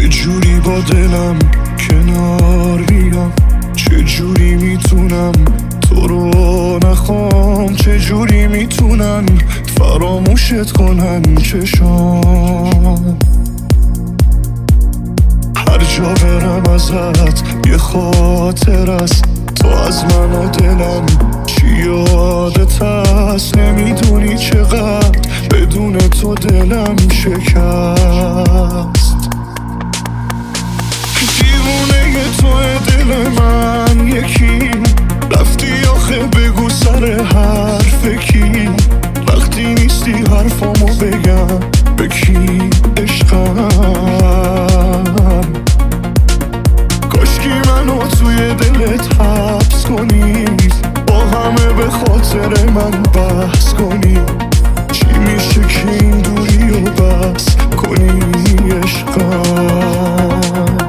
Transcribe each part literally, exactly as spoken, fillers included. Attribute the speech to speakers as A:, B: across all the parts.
A: چه جوری با دلم کنار بیام، چه جوری میتونم تو رو نخوام، چه جوری میتونن فراموشت کنن چشام. هر جا برم ازت یه خاطر است، تو از من و دلم چی یادت هست. نمیدونی چقدر بدون تو دلم شکست. دیوونه توی دل من یکی، رفتی آخه بگو سر حرف کی، وقتی نیستی حرفامو بگم به کی عشقم. کاشکی منو توی دلت حبس کنی، با همه به خاطر من بحث کنی، چی میشه که این دوری رو بس کنی عشقم.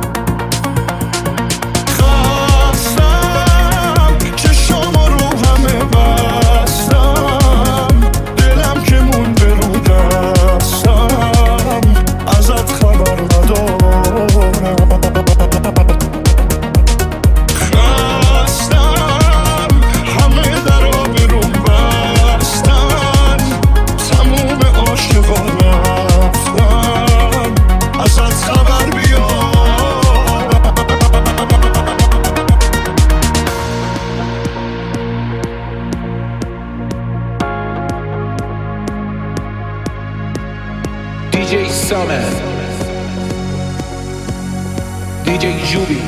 B: دی جی Summer، دی جی Jubi.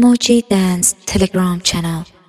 C: Emoji Dance Telegram channel.